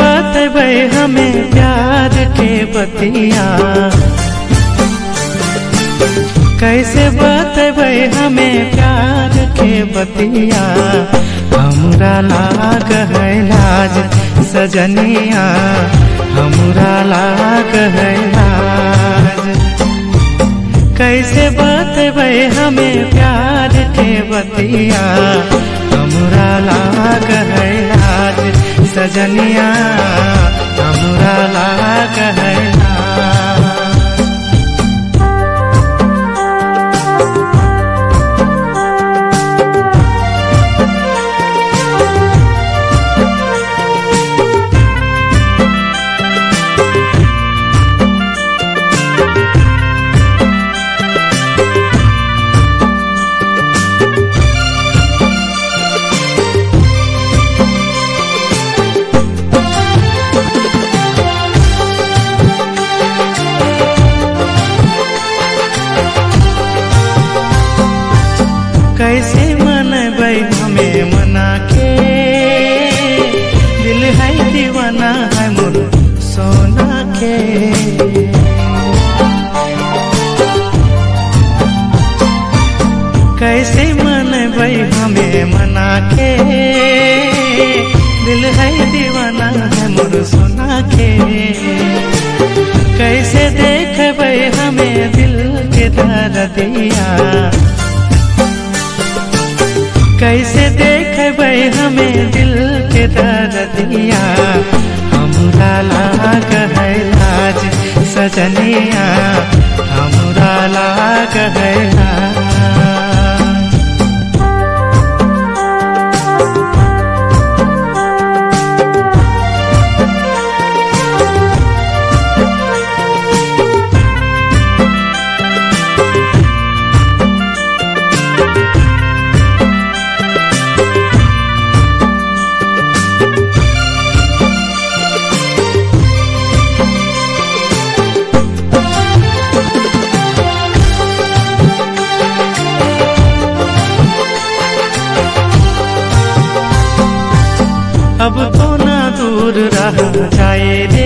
बतबै हमें प्यार के बतिया, कैसे बतबै हमें प्यार के बतिया। हमरा लाग है लाज सजनिया, हमरा लाग है लाज। कैसे बतबै हमें प्यार के बतिया, हमरा लाग है लाज सजनिया, हमरा लाग है लाज। कैसे मनबै हमें मना के, दिल है दीवाना है मोर सोना के। कैसे मनबै हमें मना के, दिल है दीवाना है मोर सोना के। कैसे देखबै हमें दिल के दर्दिया, कैसे देखबै हमें दिल के दर्दिया। हमरा लाग है लाज सजनिया, हमरा लाग है लाज। अब तो ना दूर रह जाए रे,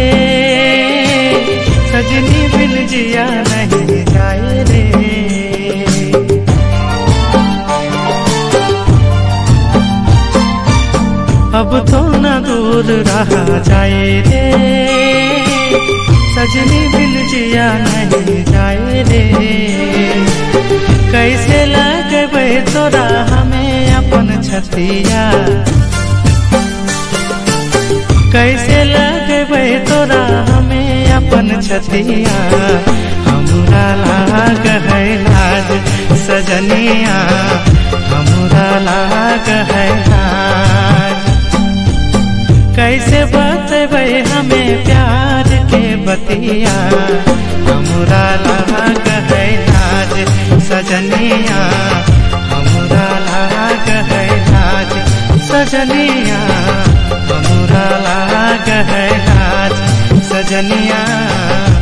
सजनी बिन जिया नहीं जाए रे। अब तो ना दूर रह जाए रे, सजनी बिन जिया नहीं जाए रे। कैसे लगबै तोरा हमें अपन छतिया, कैसे लगबै तोरा हमें अपन छतिया। हमरा लाग है लाज सजनिया, हमरा लाग है लाज। कैसे बतबै हमें प्यार के बतिया, हमरा लाग है लाज सजनिया, हमरा लाग है लाज सजनिया, हमरा लाग है लाज सजनिया।